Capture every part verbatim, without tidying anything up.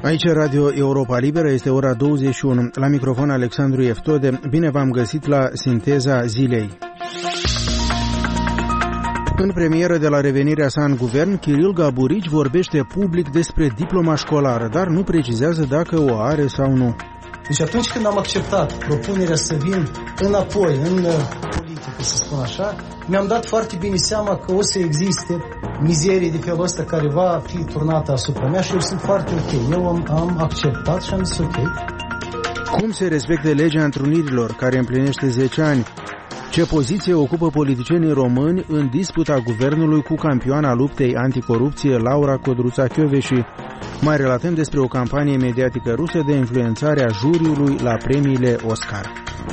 Aici Radio Europa Liberă, este ora douăzeci și unu. La microfon Alexandru Eftode. Bine v-am găsit la Sinteza Zilei. În premieră de la revenirea sa în guvern, Kiril Gaburici vorbește public despre diploma școlară, dar nu precizează dacă o are sau nu. Deci atunci când am acceptat propunerea să vin înapoi în politică, să spun așa, mi-am dat foarte bine seama că o să existe mizerie de felul ăsta care va fi turnată asupra mea și eu sunt foarte ok. Eu am, am acceptat și am zis ok. Cum se respectă legea întrunirilor, care împlinește zece ani? Ce poziție ocupă politicienii români în disputa guvernului cu campioana luptei anticorupție Laura Codruța-Kövesi? Mai relatăm despre o campanie mediatică rusă de influențare a juriului la premiile Oscar.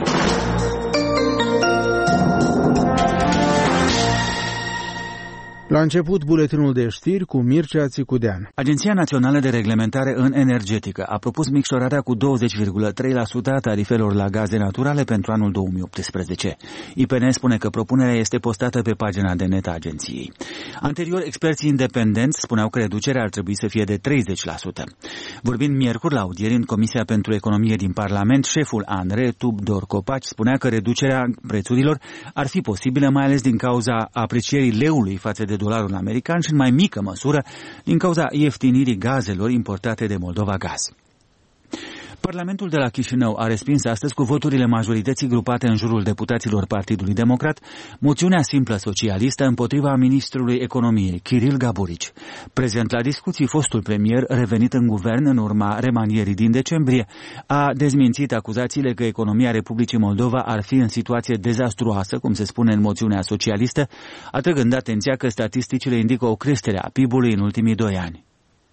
La început, buletinul de știri cu Mircea Țicudean. Agenția Națională de Reglementare în Energetică a propus micșorarea cu douăzeci virgulă trei la sută a tarifelor la gaze naturale pentru anul două mii optsprezece. I P N spune că propunerea este postată pe pagina de net a agenției. Anterior, experții independenți spuneau că reducerea ar trebui să fie de treizeci la sută. Vorbind miercuri la audieri în Comisia pentru Economie din Parlament, șeful ANRE, Tudor Copaci, spunea că reducerea prețurilor ar fi posibilă mai ales din cauza aprecierii leului față de dolarul american și în mai mică măsură din cauza ieftinirii gazelor importate de Moldova Gaz. Parlamentul de la Chișinău a respins astăzi cu voturile majorității grupate în jurul deputaților Partidului Democrat moțiunea simplă socialistă împotriva ministrului economiei, Kiril Gaburici. Prezent la discuții, fostul premier, revenit în guvern în urma remanierii din decembrie, a dezmințit acuzațiile că economia Republicii Moldova ar fi în situație dezastruoasă, cum se spune în moțiunea socialistă, atrăgând atenția că statisticile indică o creștere a P I B-ului în ultimii doi ani.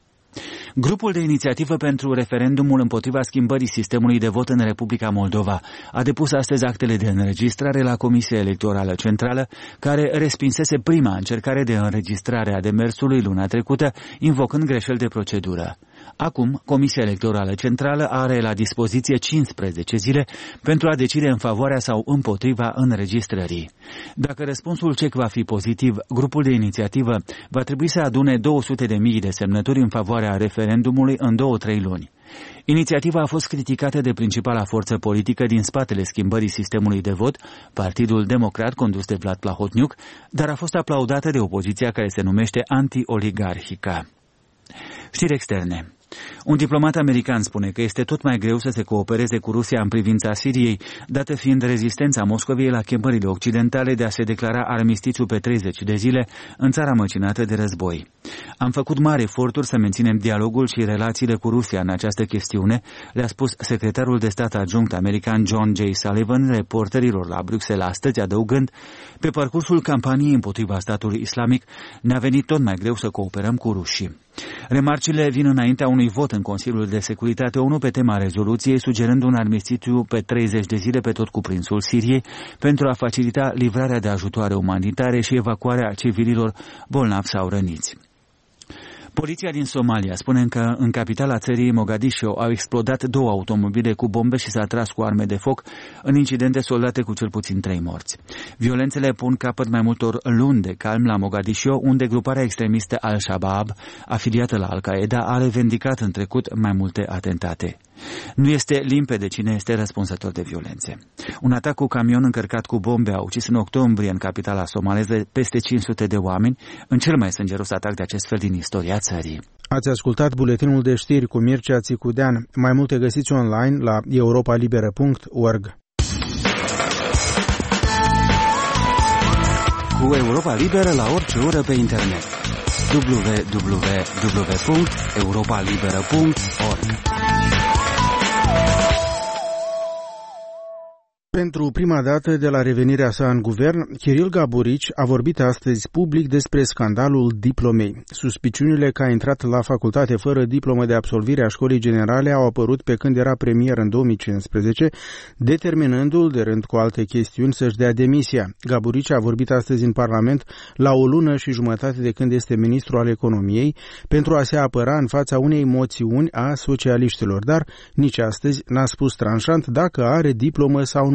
Grupul de inițiativă pentru referendumul împotriva schimbării sistemului de vot în Republica Moldova a depus astăzi actele de înregistrare la Comisia Electorală Centrală, care respinsese prima încercare de înregistrare a demersului luna trecută, invocând greșeli de procedură. Acum, Comisia Electorală Centrală are la dispoziție cincisprezece zile pentru a decide în favoarea sau împotriva înregistrării. Dacă răspunsul cec va fi pozitiv, grupul de inițiativă va trebui să adune două sute de mii de semnături în favoarea referendumului în două-trei luni. Inițiativa a fost criticată de principala forță politică din spatele schimbării sistemului de vot, Partidul Democrat condus de Vlad Plahotniuc, dar a fost aplaudată de opoziția care se numește anti-oligarhica. Știri externe. Un diplomat american spune că este tot mai greu să se coopereze cu Rusia în privința Siriei, dată fiind rezistența Moscoviei la chemările occidentale de a se declara armistițiu pe treizeci de zile în țara măcinată de război. Am făcut mari eforturi să menținem dialogul și relațiile cu Rusia în această chestiune, le-a spus secretarul de stat adjunct american John J. Sullivan reporterilor la Bruxelles astăzi, adăugând: pe parcursul campaniei împotriva statului islamic ne-a venit tot mai greu să cooperăm cu rușii. Remarcile vin înaintea unui vot în Consiliul de Securitate ONU pe tema rezoluției, sugerând un armistițiu pe treizeci de zile pe tot cuprinsul Siriei pentru a facilita livrarea de ajutoare umanitare și evacuarea civililor bolnavi sau răniți. Poliția din Somalia spune că în capitala țării, Mogadishu, au explodat două automobile cu bombe și s-a tras cu arme de foc în incidente soldate cu cel puțin trei morți. Violențele pun capăt mai multor luni de calm la Mogadishu, unde gruparea extremistă Al-Shabaab, afiliată la Al-Qaeda, a revendicat în trecut mai multe atentate. Nu este limpede cine este răspunzător de violențe. Un atac cu camion încărcat cu bombe a ucis în octombrie în capitala somaleză peste cinci sute de oameni, în cel mai sângeros atac de acest fel din istoria țării. Ați ascultat buletinul de știri cu Mircea Țicudean. Mai multe găsiți online la europa liberă punct org. Cu Europa Liberă la orice oră pe internet. w w w punct europa liberă punct org. Pentru prima dată de la revenirea sa în guvern, Kiril Gaburici a vorbit astăzi public despre scandalul diplomei. Suspiciunile că a intrat la facultate fără diplomă de absolvire a școlii generale au apărut pe când era premier în două mii cincisprezece, determinându-l, de rând cu alte chestiuni, să-și dea demisia. Gaburici a vorbit astăzi în Parlament la o lună și jumătate de când este ministru al economiei pentru a se apăra în fața unei moțiuni a socialiștilor, dar nici astăzi n-a spus tranșant dacă are diplomă sau nu.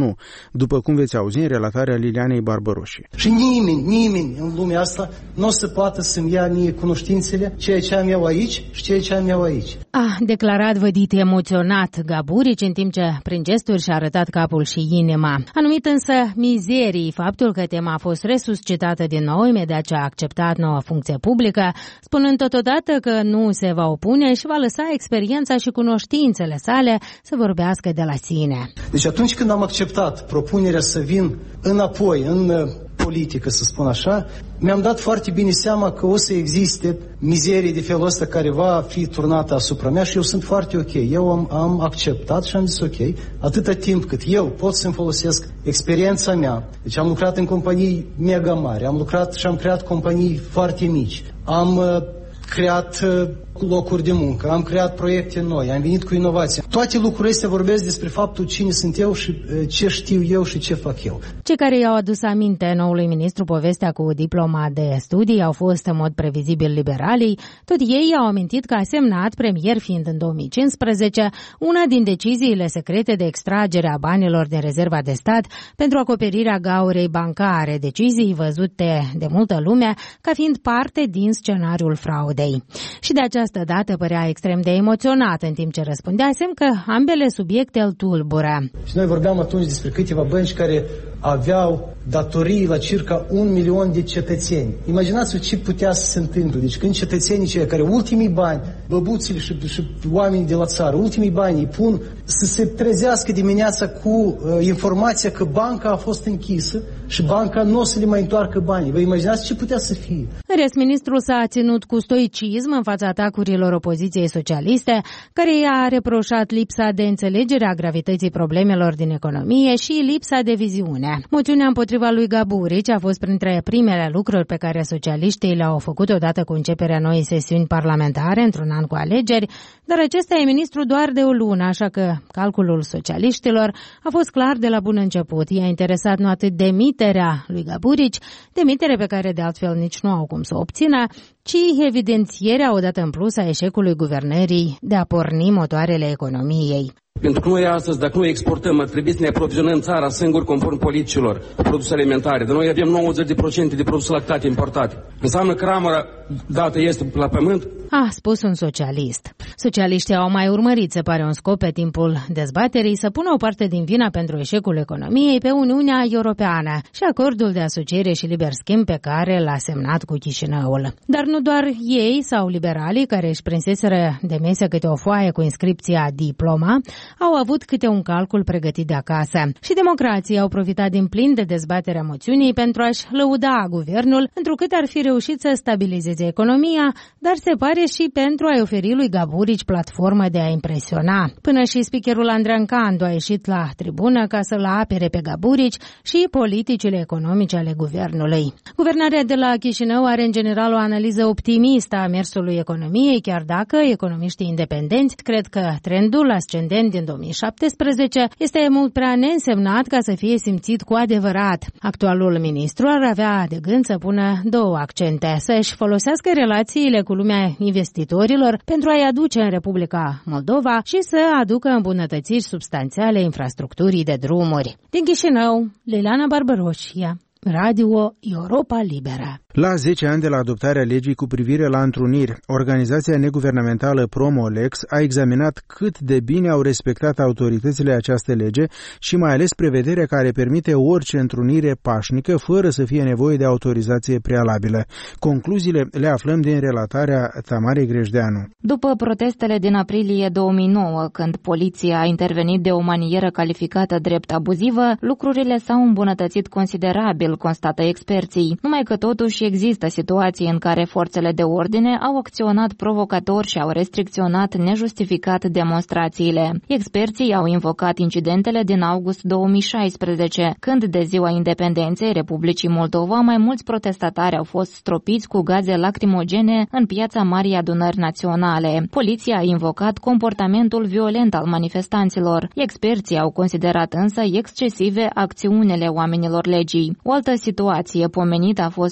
nu, după cum veți auzi în relatarea Lilianei Barbăroși. Și nimeni, nimeni în lumea asta nu o să poată să-mi ia mie cunoștințele, ceea ce am eu aici și ceea ce am eu aici. A declarat vădit emoționat Gaburici, în timp ce prin gesturi și-a arătat capul și inima. A numit însă mizerii faptul că tema a fost resuscitată din nou imediat ce a acceptat noua funcție publică, spunând totodată că nu se va opune și va lăsa experiența și cunoștințele sale să vorbească de la sine. Deci atunci când am acceptat propunerea să vin înapoi în politică, să spun așa, mi-am dat foarte bine seama că o să existe mizerie de felul ăsta care va fi turnată asupra mea și eu sunt foarte ok. Eu am, am acceptat și am zis ok, atâta timp cât eu pot să-mi folosesc experiența mea. Deci am lucrat în companii mega mari, am lucrat și am creat companii foarte mici, am uh, creat uh, locuri de muncă, am creat proiecte noi, am venit cu inovație. Toate lucrurile astea vorbesc despre faptul cine sunt eu și ce știu eu și ce fac eu. Cei care i-au adus aminte noului ministru povestea cu diploma de studii au fost în mod previzibil liberalii. Tot ei au amintit că a semnat, premier fiind în două mii cincisprezece, una din deciziile secrete de extragere a banilor din rezerva de stat pentru acoperirea gaurei bancare, decizii văzute de multă lume ca fiind parte din scenariul fraudei. Și de această Această dată părea extrem de emoționat în timp ce răspundea, semn că ambele subiecte îl tulbură. Și noi vorbeam atunci despre câteva bănci care aveau datorii la circa un milion de cetățeni. Imaginați-vă ce putea să se întâmple. Deci când cetățenii cei care ultimii bani, băbuțile și, și oamenii de la țară, ultimii bani îi pun să se trezească dimineața cu uh, informația că banca a fost închisă și banca nu o să le mai întoarcă banii. Vă imaginați ce putea să fie? În rest, ministrul s-a ținut cu stoicism în fața atacurilor opoziției socialiste, care i-a reproșat lipsa de înțelegere a gravității problemelor din economie și lipsa de viziune. Moțiunea împotriva lui Gaburici a fost printre primele lucruri pe care socialiștii le-au făcut odată cu începerea noii sesiuni parlamentare într-un an cu alegeri, dar acesta e ministru doar de o lună, așa că calculul socialiștilor a fost clar de la bun început. I-a interesat nu atât demiterea lui Gaburici, demitere pe care de altfel nici nu au cum să o obțină, ci evidențierea odată în plus a eșecului guvernării de a porni motoarele economiei. Pentru că noi astăzi, dacă noi exportăm, ar trebui să ne aprovizionăm țara singur conform politicilor cu produse alimentare. Dar noi avem nouăzeci la sută de produse lactate importate. Înseamnă că ramura dată este la pământ? A spus un socialist. Socialiștii au mai urmărit, se pare un scop pe timpul dezbaterii, să pună o parte din vina pentru eșecul economiei pe Uniunea Europeană și acordul de asociere și liber schimb pe care l-a semnat cu Chișinăul. Dar nu doar ei sau liberalii care își prinseseră de mese câte o foaie cu inscripția diploma, au avut câte un calcul pregătit de acasă. Și democrații au profitat din plin de dezbaterea moțiunii pentru a-și lăuda guvernul, întrucât ar fi reușit să stabilizeze economia, dar se pare și pentru a-i oferi lui Gaburici platformă de a impresiona. Până și speakerul Andrean Candu a ieșit la tribună ca să-l apere pe Gaburici și politicile economice ale guvernului. Guvernarea de la Chișinău are în general o analiză optimistă a mersului economiei, chiar dacă economiștii independenți cred că trendul ascendent din două mii șaptesprezece este mult prea neînsemnat ca să fie simțit cu adevărat. Actualul ministru ar avea de gând să pună două accente: să-și folosească relațiile cu lumea investitorilor pentru a-i aduce în Republica Moldova și să aducă îmbunătățiri substanțiale infrastructurii de drumuri. Din Chișinău, Liliana Barbăroșia, Radio Europa Liberă. La zece ani de la adoptarea legii cu privire la întruniri, organizația neguvernamentală Promolex a examinat cât de bine au respectat autoritățile această lege și mai ales prevederea care permite orice întrunire pașnică fără să fie nevoie de autorizație prealabilă. Concluziile le aflăm din relatarea Tamarei Grejdeanu. După protestele din aprilie două mii nouă, când poliția a intervenit de o manieră calificată drept abuzivă, lucrurile s-au îmbunătățit considerabil, constată experții, numai că totuși există situații în care forțele de ordine au acționat provocator și au restricționat nejustificat demonstrațiile. Experții au invocat incidentele din august două mii șaisprezece, când de ziua independenței Republicii Moldova mai mulți protestatari au fost stropiți cu gaze lacrimogene în piața Marii Adunări Naționale. Poliția a invocat comportamentul violent al manifestanților. Experții au considerat însă excesive acțiunile oamenilor legii. O altă situație pomenită a fost cea din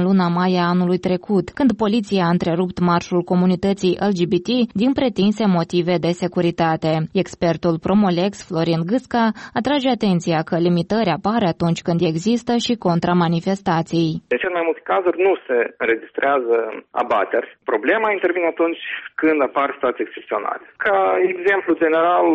luna mai a anului trecut, când poliția a întrerupt marșul comunității L G B T din pretinse motive de securitate. Expertul Promolex, Florin Gâsca, atrage atenția că limitări apar atunci când există și contramanifestații. De cel mai multe cazuri nu se înregistrează abateri. Problema intervine atunci când apar situații excepționale. Ca exemplu general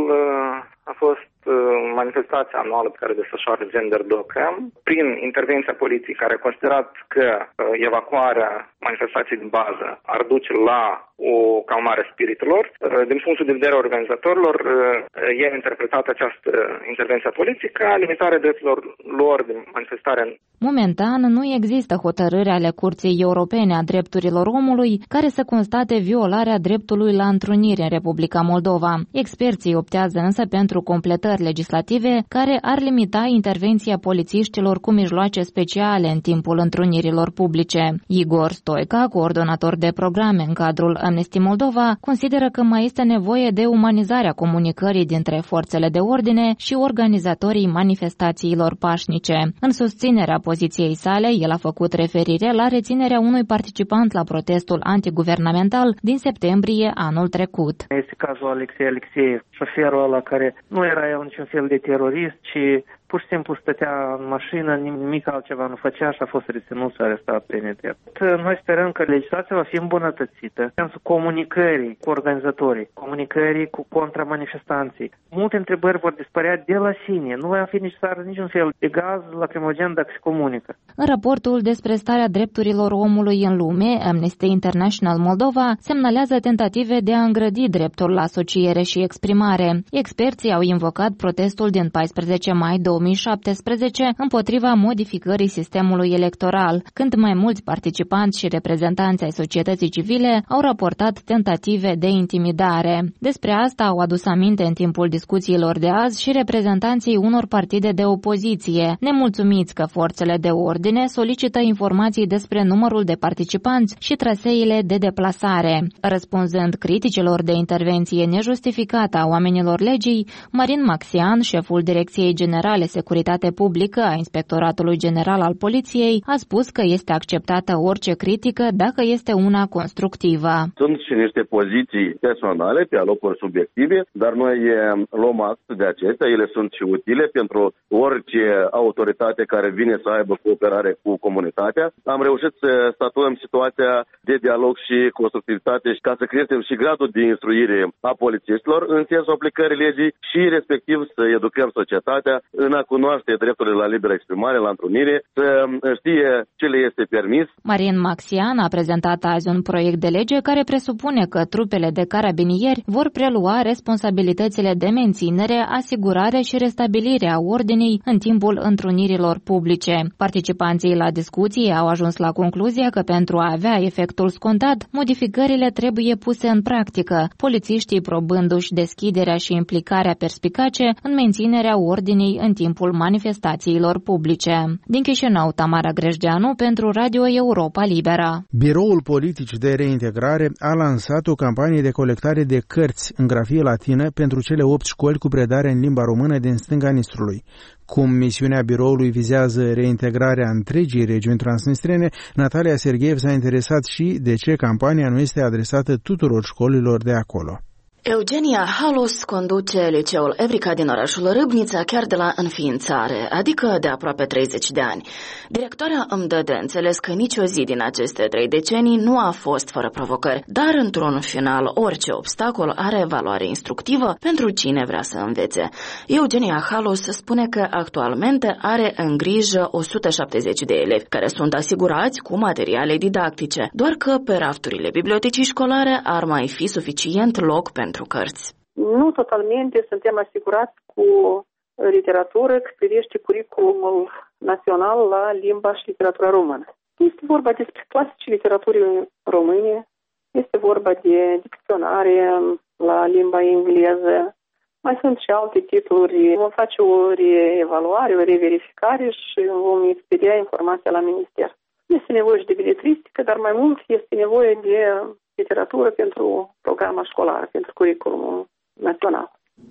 a fost manifestația anuală pe care desfășoară Gender Docam, prin intervenția poliției care a considerat că evacuarea manifestației de bază ar duce la o calmare a spiritelor. Din punctul de vedere organizatorilor, ei au interpretat această intervenție a poliției ca limitarea drepturilor lor de manifestare. Momentan nu există hotărâri ale Curții Europene a Drepturilor Omului care să constate violarea dreptului la întrunire în Republica Moldova. Experții optează însă pentru completări legislative care ar limita intervenția polițiștilor cu mijloace speciale în timpul întrunirilor publice. Igor Stoica, coordonator de programe în cadrul Amnesty Moldova, consideră că mai este nevoie de umanizarea comunicării dintre forțele de ordine și organizatorii manifestațiilor pașnice. În susținerea poziției sale, el a făcut referire la reținerea unui participant la protestul antiguvernamental din septembrie anul trecut. Este cazul Alexei Alexeiev, șoferul ăla care nu era el niciun fel de terorist, ci pur și simplu stătea în mașină, nimic altceva nu făcea și a fost reținut și arestat pe nedrept. Noi sperăm că legislația va fi îmbunătățită în sensul comunicării cu organizatorii, comunicării cu contramanifestanții. Multe întrebări vor dispărea de la sine, nu va fi necesar niciun fel de gaz lacrimogen dacă se comunică. În raportul despre starea drepturilor omului în lume, Amnesty International Moldova semnalează tentative de a îngrădi dreptul la asociere și exprimare. Experții au invocat protestul din paisprezece mai două mii șaptesprezece împotriva modificării sistemului electoral, când mai mulți participanți și reprezentanți ai societății civile au raportat tentative de intimidare. Despre asta au adus aminte în timpul discuțiilor de azi și reprezentanții unor partide de opoziție, nemulțumiți că forțele de ordine solicită informații despre numărul de participanți și traseile de deplasare. Răspunzând criticilor de intervenție nejustificată a oamenilor legii, Marin Maxian, șeful Direcției Generale Securitate Publică a Inspectoratului General al Poliției, a spus că este acceptată orice critică dacă este una constructivă. Sunt și niște poziții personale pe alocuri subiective, dar noi luăm act de acestea, ele sunt și utile pentru orice autoritate care vine să aibă cooperare cu comunitatea. Am reușit să statuăm situația de dialog și constructivitate și ca să creștem și gradul de instruire a polițiștilor în sensul aplicării legii și respectiv să educăm societatea în a cunoaște drepturile la liberă exprimare, la întrunire, să știe ce le este permis. Marin Maxian a prezentat azi un proiect de lege care presupune că trupele de carabinieri vor prelua responsabilitățile de menținere, asigurare și restabilire a ordinii în timpul întrunirilor publice. Participanții la discuții au ajuns la concluzia că pentru a avea efectul scontat, modificările trebuie puse în practică, polițiștii probându-și deschiderea și implicarea perspicace în menținerea ordinii în timpul manifestațiilor publice. Din Chișinău, Tamara Grejdeanu pentru Radio Europa Liberă. Biroul Politic de Reintegrare a lansat o campanie de colectare de cărți în grafie latină pentru cele opt școli cu predare în limba română din stânga Nistrului. Cum misiunea biroului vizează reintegrarea întregii regiuni transnistrene, Natalia Sergeev s-a interesat și de ce campania nu este adresată tuturor școlilor de acolo. Eugenia Halos conduce liceul Evrica din orașul Râbnița chiar de la înființare, adică de aproape treizeci de ani. Directoarea îmi dă de înțeles că nicio zi din aceste trei decenii nu a fost fără provocări, dar într-un final orice obstacol are valoare instructivă pentru cine vrea să învețe. Eugenia Halos spune că actualmente are în grijă o sută șaptezeci de elevi care sunt asigurați cu materiale didactice, doar că pe rafturile bibliotecii școlare ar mai fi suficient loc pentru pentru cărți. Nu totalmente suntem asigurați cu literatură că privește curriculumul național la limba și literatura română. Este vorba despre clasici literaturii române, este vorba de dicționare la limba engleză, mai sunt și alte titluri. Vom face o reevaluare, o reverificare și vom expedia informația la minister. Este nevoie și de beletristică, dar mai mult este nevoie de literatură pentru programa școlară, pentru curriculumul național.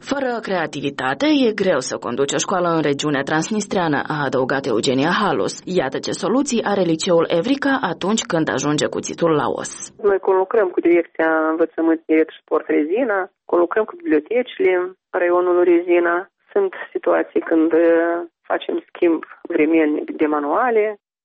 Fără creativitate e greu să conduci o școală în regiunea transnistreană, a adăugat Eugenia Halus. Iată ce soluții are liceul Evrica atunci când ajunge cuțitul la os. Noi conlucrăm cu Direcția Învățământ Tineret și Sport Rezina, conlucrăm cu bibliotecile raionului Rezina. Sunt situații când facem schimb vremelnic de manuale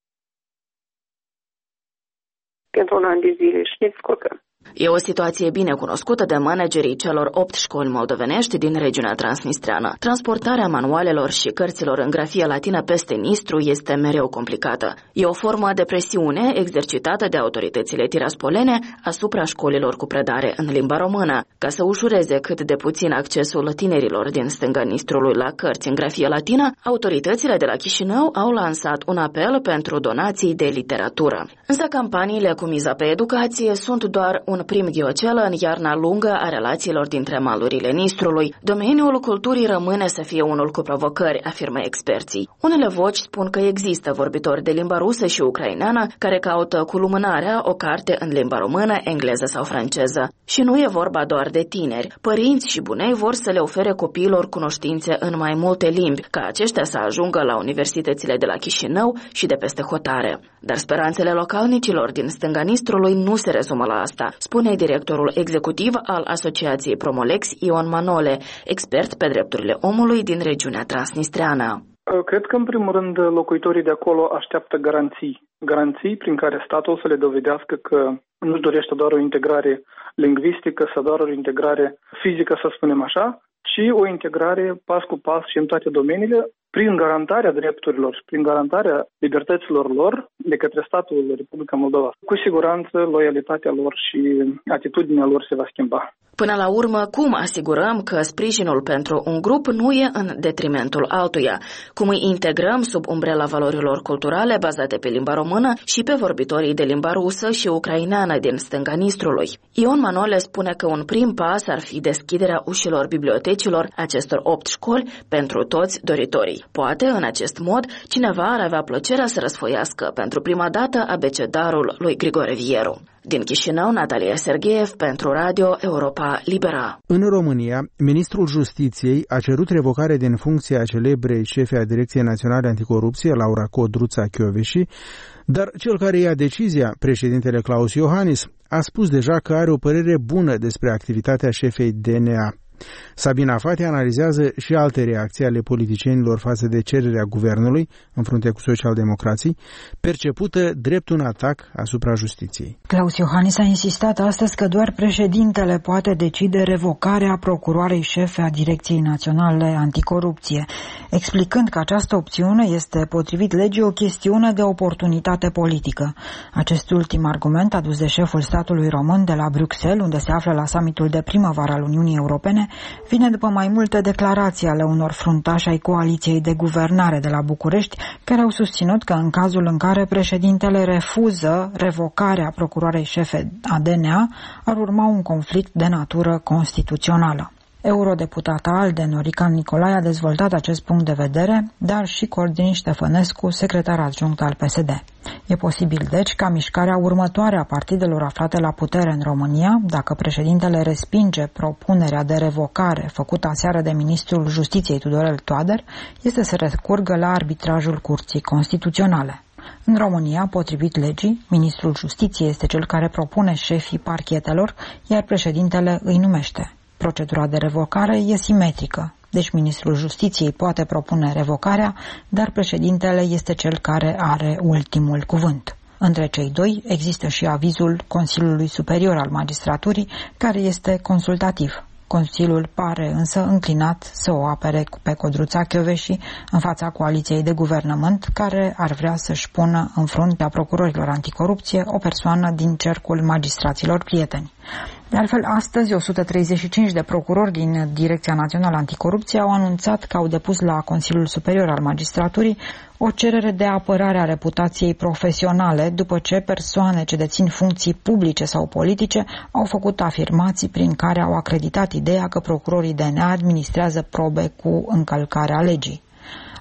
pentru un an de zile și ne descurcăm. E o situație bine cunoscută de managerii celor opt școli moldovenești din regiunea transnistreană. Transportarea manualelor și cărților în grafie latină peste Nistru este mereu complicată. E o formă de presiune exercitată de autoritățile tiraspolene asupra școlilor cu predare în limba română. Ca să ușureze cât de puțin accesul tinerilor din stânga Nistrului la cărți în grafie latină, autoritățile de la Chișinău au lansat un apel pentru donații de literatură. Însă campaniile cu miza pe educație sunt doar un prim ghiocel în iarna lungă a relațiilor dintre malurile Nistrului. Domeniul culturii rămâne să fie unul cu provocări, afirmă experții. Unele voci spun că există vorbitori de limba rusă și ucraineană care caută cu lumânarea o carte în limba română, engleză sau franceză. Și nu e vorba doar de tineri. Părinți și bunei vor să le ofere copiilor cunoștințe în mai multe limbi, ca aceștia să ajungă la universitățile de la Chișinău și de peste hotare. Dar speranțele localnicilor din stânga Nistrului nu se rezumă la asta, spune directorul executiv al Asociației Promolex, Ion Manole, expert pe drepturile omului din regiunea transnistreană. Cred că, în primul rând, locuitorii de acolo așteaptă garanții. Garanții prin care statul să le dovedească că nu-și dorește doar o integrare lingvistică sau doar o integrare fizică, să spunem așa, ci o integrare pas cu pas și în toate domeniile, prin garantarea drepturilor și prin garantarea libertăților lor de către statul Republica Moldova. Cu siguranță, loialitatea lor și atitudinea lor se va schimba. Până la urmă, cum asigurăm că sprijinul pentru un grup nu e în detrimentul altuia? Cum îi integrăm sub umbrela valorilor culturale bazate pe limba română și pe vorbitorii de limba rusă și ucraineană din stânga Nistrului? Ion Manole spune că un prim pas ar fi deschiderea ușilor bibliotecilor acestor opt școli pentru toți doritorii. Poate, în acest mod, cineva ar avea plăcerea să răsfoiască pentru prima dată abecedarul lui Grigore Vieru. Din Chișinău, Natalia Sergeev pentru Radio Europa Libera. În România, ministrul Justiției a cerut revocarea din funcția celebrei șefe a Direcției Naționale Anticorupție, Laura Codruța-Chioveși, dar cel care ia decizia, președintele Claus Iohannis, a spus deja că are o părere bună despre activitatea șefei D N A. Sabina Fati analizează și alte reacții ale politicienilor față de cererea guvernului, în frunte cu socialdemocrații, percepută drept un atac asupra justiției. Claus Iohannis a insistat astăzi că doar președintele poate decide revocarea procuroarei șefe a Direcției Naționale Anticorupție, explicând că această opțiune este, potrivit legii, o chestiune de oportunitate politică. Acest ultim argument adus de șeful statului român de la Bruxelles, unde se află la summitul de primăvară al Uniunii Europene, vine după mai multe declarații ale unor fruntași ai coaliției de guvernare de la București, care au susținut că în cazul în care președintele refuză revocarea procuroarei șefe a D N A, ar urma un conflict de natură constituțională. Eurodeputata ALDE, Norica Nicolae, a dezvoltat acest punct de vedere, dar și Cordin Ștefănescu, secretar adjunct al P S D. E posibil, deci, ca mișcarea următoare a partidelor aflate la putere în România, dacă președintele respinge propunerea de revocare făcută aseară de ministrul Justiției Tudorel Toader, este să recurgă la arbitrajul Curții Constituționale. În România, potrivit legii, ministrul Justiției este cel care propune șefii parchetelor, iar președintele îi numește. Procedura de revocare e simetrică, deci ministrul Justiției poate propune revocarea, dar președintele este cel care are ultimul cuvânt. Între cei doi există și avizul Consiliului Superior al Magistraturii, care este consultativ. Consiliul pare însă înclinat să o apere pe Codruța-Chioveși în fața coaliției de guvernământ, care ar vrea să-și pună în fruntea procurorilor anticorupție o persoană din cercul magistraților prieteni. De altfel, astăzi, o sută treizeci și cinci de procurori din Direcția Națională Anticorupție au anunțat că au depus la Consiliul Superior al Magistraturii o cerere de apărare a reputației profesionale după ce persoane ce dețin funcții publice sau politice au făcut afirmații prin care au acreditat ideea că procurorii D N A administrează probe cu încălcarea legii.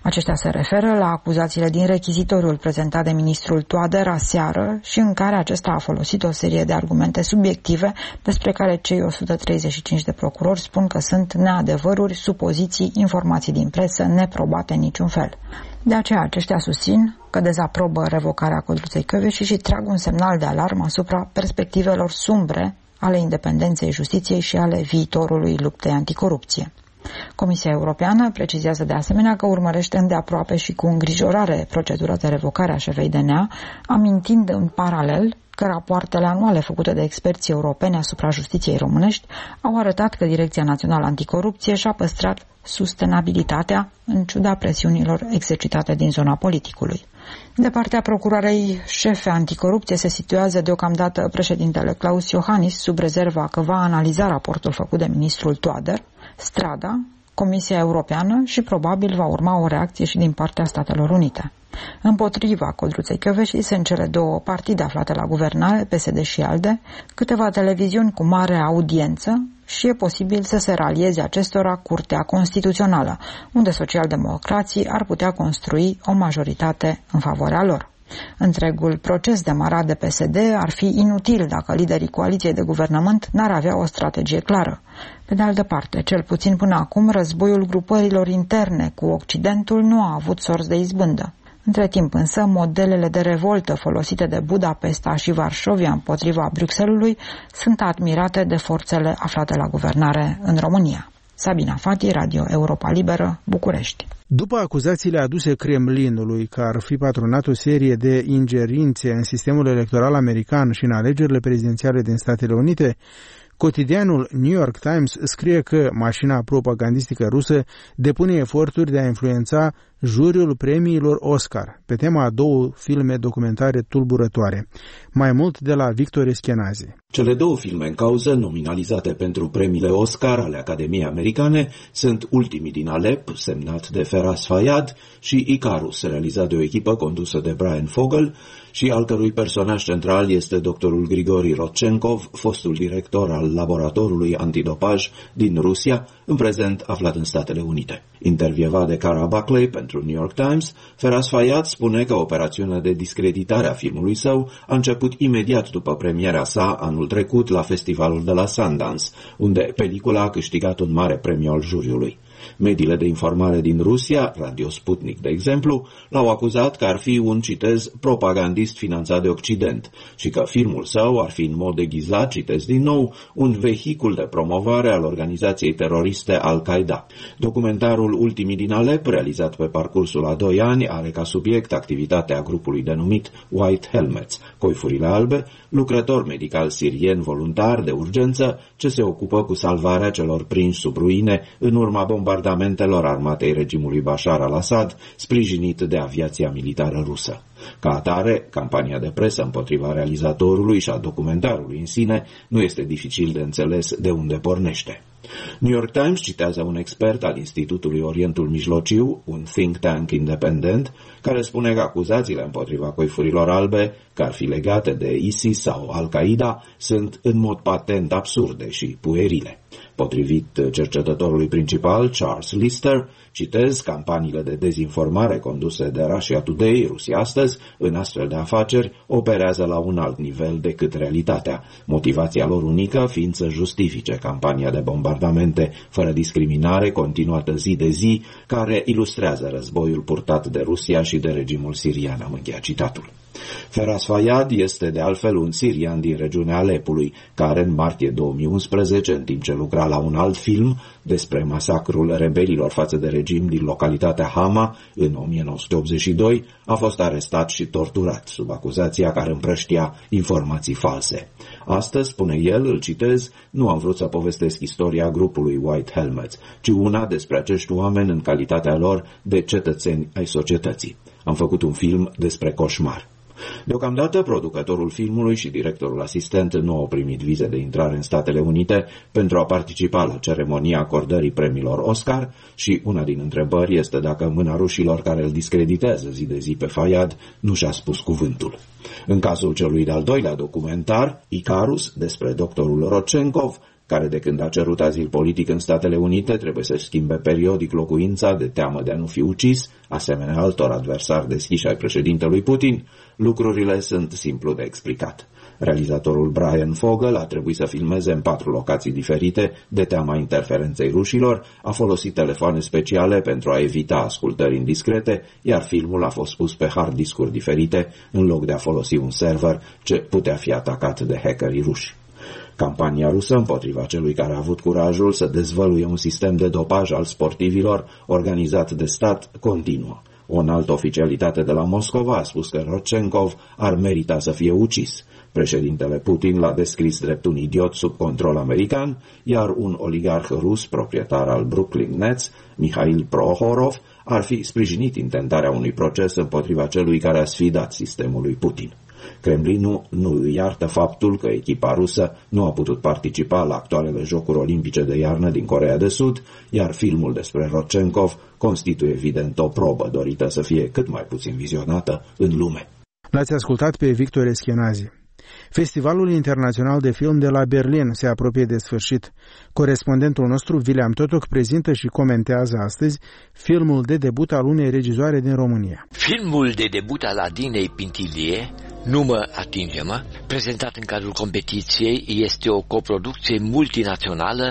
Aceștia se referă la acuzațiile din rechizitoriul prezentat de ministrul Toader aseară și în care acesta a folosit o serie de argumente subiective despre care cei o sută treizeci și cinci de procurori spun că sunt neadevăruri, supoziții, informații din presă, neprobate în niciun fel. De aceea aceștia susțin că dezaprobă revocarea Codruței Kövesi și trag un semnal de alarmă asupra perspectivelor sumbre ale independenței justiției și ale viitorului luptei anticorupție. Comisia Europeană precizează de asemenea că urmărește îndeaproape și cu îngrijorare procedura de revocare a șefei D N A, amintind în paralel că rapoartele anuale făcute de experții europeni asupra justiției românești au arătat că Direcția Națională Anticorupție și-a păstrat sustenabilitatea în ciuda presiunilor exercitate din zona politicului. De partea procuroarei șefe anticorupție se situează deocamdată președintele Klaus Iohannis, sub rezerva că va analiza raportul făcut de ministrul Toader, Strada, Comisia Europeană și probabil va urma o reacție și din partea Statelor Unite. Împotriva Codruței Kövesi sunt cele două partide aflate la guvernare, P S D și ALDE, câteva televiziuni cu mare audiență și e posibil să se ralieze acestora Curtea Constituțională, unde socialdemocrații ar putea construi o majoritate în favoarea lor. Întregul proces demarat de P S D ar fi inutil dacă liderii coaliției de guvernământ n-ar avea o strategie clară. Pe de altă parte, cel puțin până acum, războiul grupărilor interne cu Occidentul nu a avut sorți de izbândă. Între timp însă, modelele de revoltă folosite de Budapesta și Varșovia împotriva Bruxellesului sunt admirate de forțele aflate la guvernare în România. Sabina Fati, Radio Europa Liberă, București. După acuzațiile aduse Kremlinului că ar fi patronat o serie de ingerințe în sistemul electoral american și în alegerile prezidențiale din Statele Unite, cotidianul New York Times scrie că mașina propagandistică rusă depune eforturi de a influența juriul premiilor Oscar pe tema a două filme documentare tulburătoare. Mai mult de la Victor Eschenazi. Cele două filme în cauză, nominalizate pentru premiile Oscar ale Academiei Americane, sunt Ultimii din Alep, semnat de Feras Fayyad, și Icarus, realizat de o echipă condusă de Brian Fogel, și al cărui personaj central este doctorul Grigori Rodchenkov, fostul director al laboratorului antidopaj din Rusia, în prezent aflat în Statele Unite. Intervievat de Cara Buckley pentru New York Times, Feras Fayyad spune că operațiunea de discreditare a filmului său a început imediat după premiera sa anul trecut la festivalul de la Sundance, unde pelicula a câștigat un mare premiu al juriului. Mediile de informare din Rusia, Radio Sputnik de exemplu, l-au acuzat că ar fi un, citez, propagandist finanțat de Occident și că filmul său ar fi în mod deghizat, citez din nou, un vehicul de promovare al organizației teroriste Al-Qaeda. Documentarul Ultimii din Alep, realizat pe parcursul a doi ani, are ca subiect activitatea grupului denumit White Helmets, coifurile albe, lucrător medical sirien voluntar de urgență ce se ocupă cu salvarea celor prinși sub ruine în urma bombardamentelor armatei regimului Bashar al-Assad, sprijinit de aviația militară rusă. Ca atare, campania de presă împotriva realizatorului și a documentarului în sine nu este dificil de înțeles de unde pornește. New York Times citează un expert al Institutului Orientul Mijlociu, un think tank independent, care spune că acuzațiile împotriva coifurilor albe, că ar fi legate de ISIS sau Al-Qaeda, sunt în mod patent absurde și puerile. Potrivit cercetătorului principal, Charles Lister, citez, campaniile de dezinformare conduse de Russia Today, Rusia Astăzi, în astfel de afaceri, operează la un alt nivel decât realitatea, motivația lor unică fiind să justifice campania de bombardamente fără discriminare continuată zi de zi, care ilustrează războiul purtat de Rusia și de regimul sirian, am încheiat citatul. Feras Fayyad este de altfel un sirian din regiunea Alepului, care în martie două mii unsprezece, în timp ce lucra la un alt film despre masacrul rebelilor față de regim din localitatea Hama în o mie nouă sute optzeci și doi, a fost arestat și torturat sub acuzația că ar împrăștia informații false. Astăzi, spune el, îl citez, nu am vrut să povestesc istoria grupului White Helmets, ci una despre acești oameni în calitatea lor de cetățeni ai societății. Am făcut un film despre coșmar. Deocamdată, producătorul filmului și directorul asistent nu au primit vize de intrare în Statele Unite pentru a participa la ceremonia acordării premiilor Oscar și una din întrebări este dacă mâna rușilor care îl discreditează zi de zi pe Fayyad nu și-a spus cuvântul. În cazul celui de-al doilea documentar, Icarus, despre doctorul Rodchenkov, care de când a cerut azil politic în Statele Unite trebuie să-și schimbe periodic locuința de teamă de a nu fi ucis, asemenea altor adversari deschiși ai președintelui Putin, lucrurile sunt simplu de explicat. Realizatorul Brian Fogel a trebuit să filmeze în patru locații diferite de teama interferenței rușilor, a folosit telefoane speciale pentru a evita ascultări indiscrete, iar filmul a fost pus pe hard discuri diferite în loc de a folosi un server ce putea fi atacat de hackerii ruși. Campania rusă împotriva celui care a avut curajul să dezvăluie un sistem de dopaj al sportivilor organizat de stat continuă. O înaltă oficialitate de la Moscova a spus că Rodchenkov ar merita să fie ucis. Președintele Putin l-a descris drept un idiot sub control american, iar un oligarh rus, proprietar al Brooklyn Nets, Mikhail Prohorov, ar fi sprijinit intentarea unui proces împotriva celui care a sfidat sistemul lui Putin. Kremlinul nu îi iartă faptul că echipa rusă nu a putut participa la actualele Jocuri Olimpice de iarnă din Coreea de Sud, iar filmul despre Rodchenkov constituie evident o probă dorită să fie cât mai puțin vizionată în lume. L-ați ascultat pe Victor Eschenazi. Festivalul Internațional de Film de la Berlin se apropie de sfârșit. Corespondentul nostru, William Totoc, prezintă și comentează astăzi filmul de debut al unei regizoare din România. Filmul de debut al Adinei Pintilie, Nu mă atinge-mă, prezentat în cadrul competiției, este o coproducție multinațională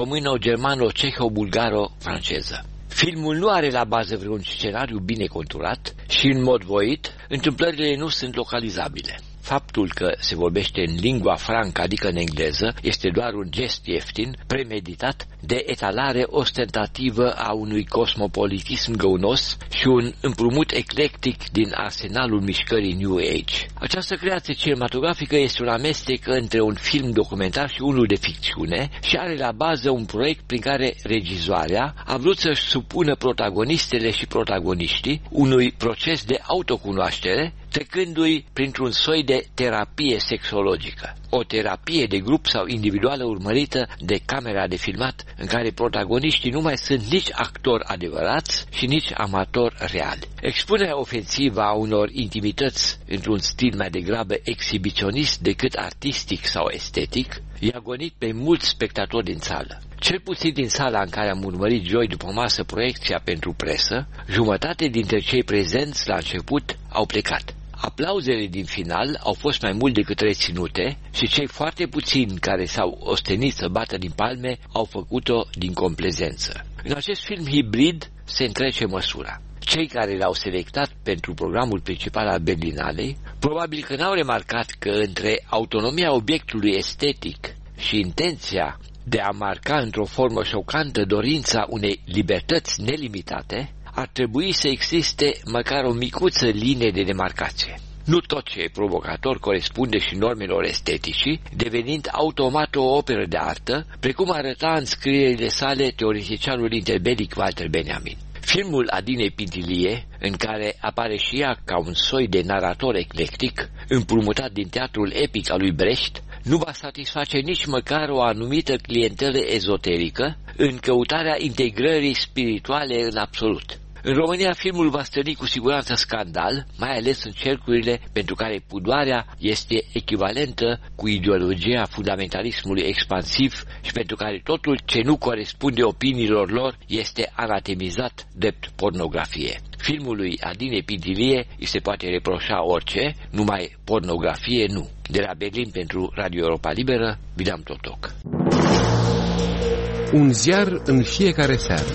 româno-germano-ceho-bulgaro-franceză. Filmul nu are la bază vreun scenariu bine conturat și, în mod voit, întâmplările nu sunt localizabile. Faptul că se vorbește în lingua franca, adică în engleză, este doar un gest ieftin, premeditat, de etalare ostentativă a unui cosmopolitism găunos și un împrumut eclectic din arsenalul mișcării New Age. Această creație cinematografică este un amestec între un film documentar și unul de ficțiune și are la bază un proiect prin care regizoarea a vrut să-și supună protagonistele și protagoniștii unui proces de autocunoaștere, trecându-i printr-un soi de terapie sexologică. O terapie de grup sau individuală urmărită de camera de filmat, în care protagoniștii nu mai sunt nici actori adevărați și nici amatori reali. Expunerea ofensivă a unor intimități într-un stil mai degrabă exhibiționist decât artistic sau estetic i-a gonit pe mulți spectatori din sală. Cel puțin din sala în care am urmărit joi după masă proiecția pentru presă, jumătate dintre cei prezenți la început au plecat. Aplauzele din final au fost mai mult decât reținute și cei foarte puțini care s-au ostenit să bată din palme au făcut-o din complezență. În acest film hibrid se întrece măsura. Cei care l-au selectat pentru programul principal al Berlinalei probabil că n-au remarcat că între autonomia obiectului estetic și intenția de a marca într-o formă șocantă dorința unei libertăți nelimitate, ar trebui să existe măcar o micuță linie de demarcație. Nu tot ce e provocator corespunde și normelor esteticii, devenind automat o operă de artă, precum arăta în scrierile sale teoreticianul interbelic Walter Benjamin. Filmul Adinei Pintilie, în care apare și ea ca un soi de narator eclectic, împrumutat din teatrul epic al lui Brecht, nu va satisface nici măcar o anumită clientelă ezoterică în căutarea integrării spirituale în absolut. În România, filmul va stârni cu siguranță scandal, mai ales în cercurile pentru care pudoarea este echivalentă cu ideologia fundamentalismului expansiv și pentru care totul ce nu corespunde opiniilor lor este anatemizat drept pornografie. Filmului Adinei Pintilie îi se poate reproșa orice, numai pornografie nu. De la Berlin pentru Radio Europa Liberă, William Totoc. Un ziar în fiecare seară.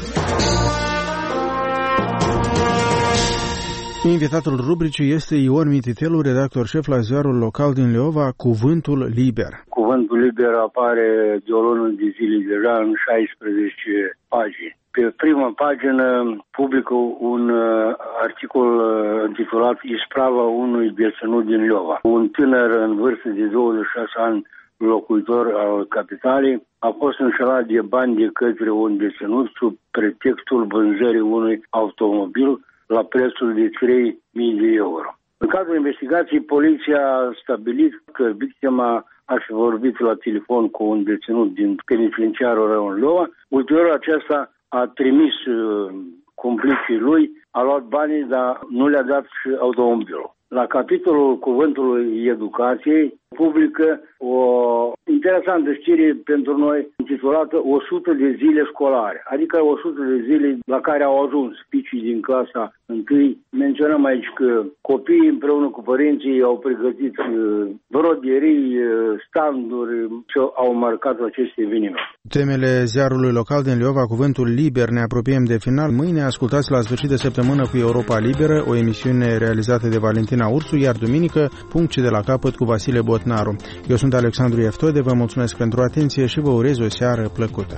Invitatul rubricii este Ion Mititelu, redactor șef la ziarul local din Leova, Cuvântul Liber. Cuvântul Liber apare de o lună de zile deja în șaisprezece pagini. Pe prima pagină publică un articol intitulat Isprava unui deținut din Leova. Un tânăr în vârstă de douăzeci și șase ani, locuitor al capitalei, a fost înșelat de bani de către un deținut sub pretextul vânzării unui automobil la prețul de trei mii de euro. În cadrul investigației, poliția a stabilit că victima a fi vorbit la telefon cu un deținut din penitenciarul Râul Leova. Ulterior, acesta a trimis complicii lui, a luat banii, dar nu le-a dat și automobilul. La capitolul Cuvântului Educației publică o interesantă știre pentru noi, intitulată o sută de zile școlare, adică o sută de zile la care au ajuns picii din clasa întâi. Menționăm aici că copiii împreună cu părinții au pregătit brodierii, standuri ce au marcat aceste evenimente. Temele ziarului local din Leova, Cuvântul Liber. Ne apropiem de final. Mâine ascultați la sfârșit de săptămână cu Europa Liberă, o emisiune realizată de Valentina Ursu, iar duminică punct și de la capăt cu Vasile Botnaru. Eu sunt Alexandru Eftode, vă mulțumesc pentru atenție și vă urez o seară plăcută.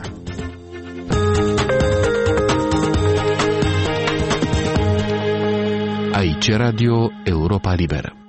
Aici Radio Europa Liberă.